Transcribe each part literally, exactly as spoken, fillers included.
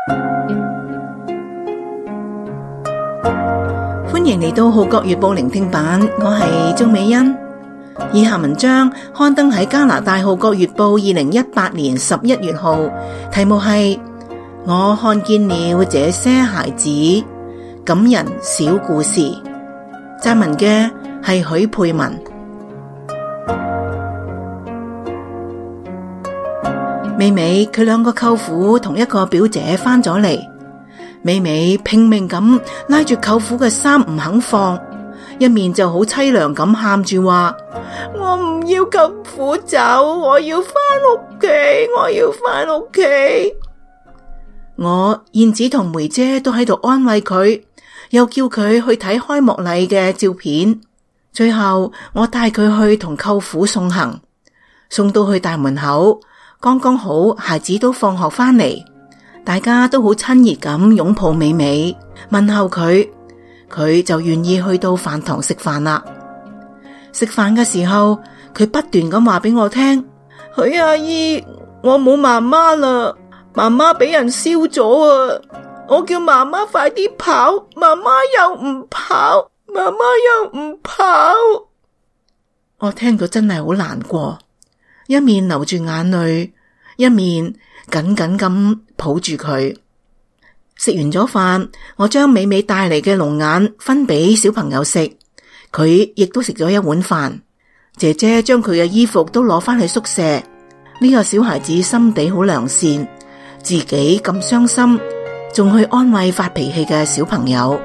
歡迎嚟到《號角月報》聆聽版，我係鍾美欣。以下文章刊登喺加拿大《號角月報》二零一八年十一月號，題目係我看見了這些孩子，感人小故事。撰文嘅係許佩文。美美佢兩個舅父同一個表姐返咗嚟，美美拼命咁拉住舅父嘅衫唔肯放，一面就好淒涼咁喊住話：我唔要舅父走，我要返屋企，我要返屋企。我燕子同梅姐都喺度安慰佢，又叫佢去睇開幕禮嘅照片。最後我帶佢去同舅父送行，送到去大門口，剛剛好孩子都放學返嚟，大家都好親熱咁擁抱美美，問候佢，佢就願意去到飯堂食飯啦。食飯嘅時候，佢不斷咁話俾我聽：許阿姨，我冇媽媽啦，媽媽俾人燒咗啊！我叫媽媽快啲跑，媽媽又唔跑，媽媽又唔跑。我聽到真係好難過，一面流住眼淚，一面緊緊咁抱住佢。食完咗飯，我將美美帶嚟嘅龍眼分俾小朋友食，佢亦都食咗一碗飯。姐姐將佢嘅衣服都攞返去宿舍。呢個小孩子心地好良善，自己咁傷心，仲去安慰發脾氣嘅小朋友。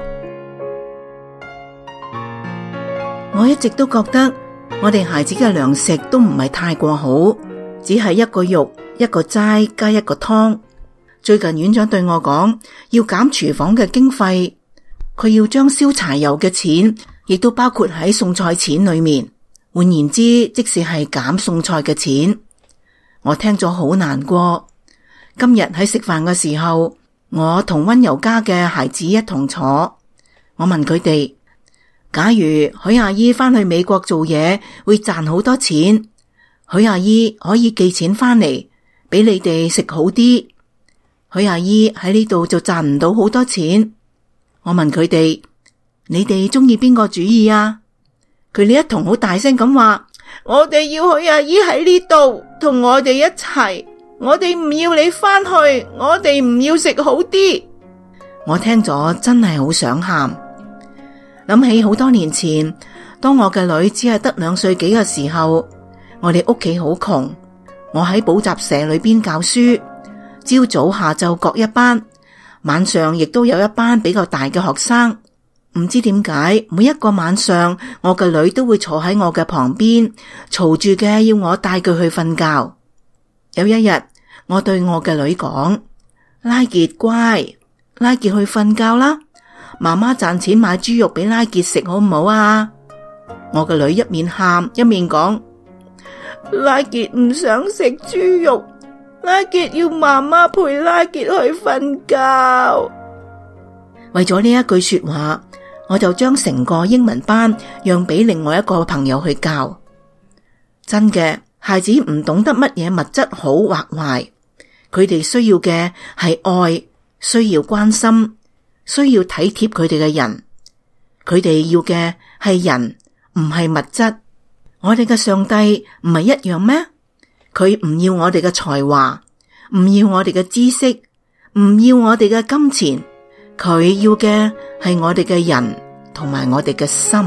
我一直都覺得我哋孩子嘅糧食都唔係太過好，只係一個肉一個齋加一個湯。最近院長對我講，要減廚房嘅經費，佢要將燒柴油嘅錢亦都包括喺送菜錢裏面。換言之，即使係減送菜嘅錢。我聽咗好難過。今日喺食飯嘅時候，我同溫柔家嘅孩子一同坐，我問佢哋：假如許阿姨返去美國做嘢，會賺好多錢，許阿姨可以寄錢返嚟俾你哋食好啲。許阿姨喺呢度就賺唔到好多錢。我問佢哋：你哋中意邊個主意啊？佢哋一同好大聲咁話：我哋要許阿姨喺呢度同我哋一齊，我哋唔要你返去，我哋唔要食好啲。我聽咗真係好想喊，諗起好多年前，當我嘅女只係得兩歲幾嘅時候，我哋屋企好窮，我喺補習社裏邊教書，朝早下晝各一班，晚上亦都有一班比較大嘅學生。唔知點解，每一個晚上我嘅女都會坐喺我嘅旁邊，嘈住嘅要我帶佢去瞓覺。有一日，我對我嘅女講：拉傑乖，拉傑去瞓覺啦，媽媽賺錢買豬肉俾拉傑食好唔好啊？我嘅女一面喊一面講：拉傑唔想食豬肉，拉傑要媽媽陪拉傑去瞓覺。為咗呢一句說話，我就將成個英文班讓俾另外一個朋友去教。真嘅，孩子唔懂得乜嘢物質好或壞，佢哋需要嘅係愛，需要關心，需要體貼佢哋嘅人。佢哋要嘅係人，唔係物質。我哋嘅上帝唔係一樣咩？佢唔要我哋嘅才華，唔要我哋嘅知識，唔要我哋嘅金錢。佢要嘅係我哋嘅人同埋我哋嘅心。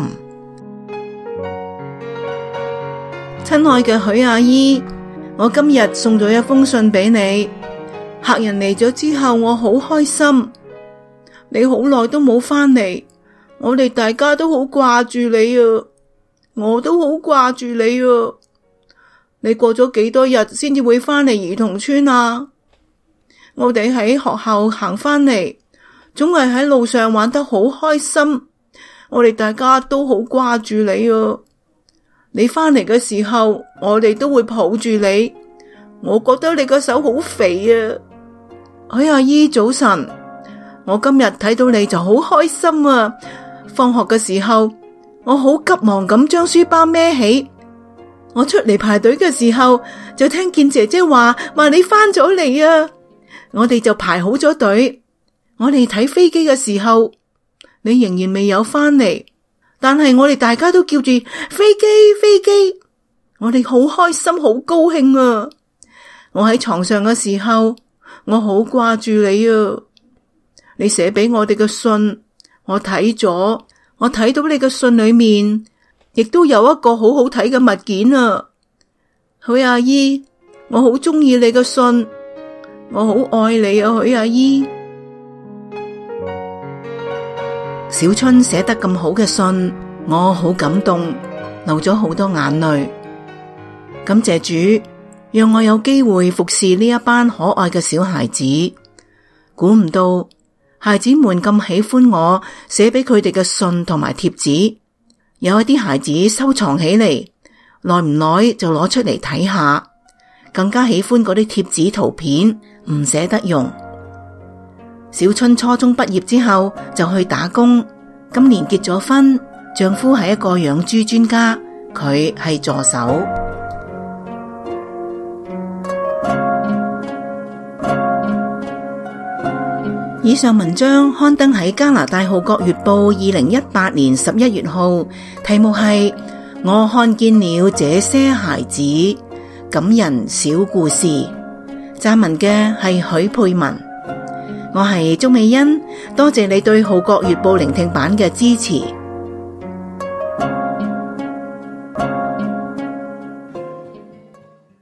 親愛嘅許阿姨，我今日送咗一封信俾你。客人嚟咗之後，我好開心。你好耐都冇返嚟，我哋大家都好掛住你啊！我都好掛住你啊！你過咗幾多日先至會返嚟兒童村啊？我哋喺學校行返嚟，總係喺路上玩得好開心，我哋大家都好掛住你啊！你返嚟嘅時候，我哋都會抱住你。我覺得你個手好肥啊！許阿姨早晨，我今日睇到你就好開心啊！放學嘅時候，我好急忙咁將書包孭起。我出嚟排隊嘅時候，就聽見姐姐話話你返咗嚟啊！ 我哋就排好咗隊。我哋睇飛機嘅時候，你仍然未有返嚟，但係我哋大家都叫住飛機飛機，我哋好開心好高興啊！我喺床上嘅時候，我好掛住你啊！你寫俾我哋嘅信，我睇咗，我睇到你嘅信裏面，亦都有一個好好睇嘅物件啊！許阿姨，我好鍾意你嘅信，我好愛你啊，許阿姨。小春寫得咁好嘅信，我好感動，流咗好多眼淚。感謝主，讓我有機會服侍呢一班可愛嘅小孩子。估唔到孩子們咁喜歡我寫俾佢哋嘅信同埋貼紙，有一啲孩子收藏起嚟，耐唔耐就攞出嚟睇下，更加喜歡嗰啲貼紙圖片，唔捨得用。小春初中畢業之後就去打工，今年結咗婚，丈夫係一個養豬專家，佢係助手。以上文章刊登喺加拿大《號角月報》二零一八年十一月號，題目係我看見了這些孩子，感人小故事。撰文嘅係許佩文。我係鍾美欣，多謝你對《號角月報》聆聽版嘅支持。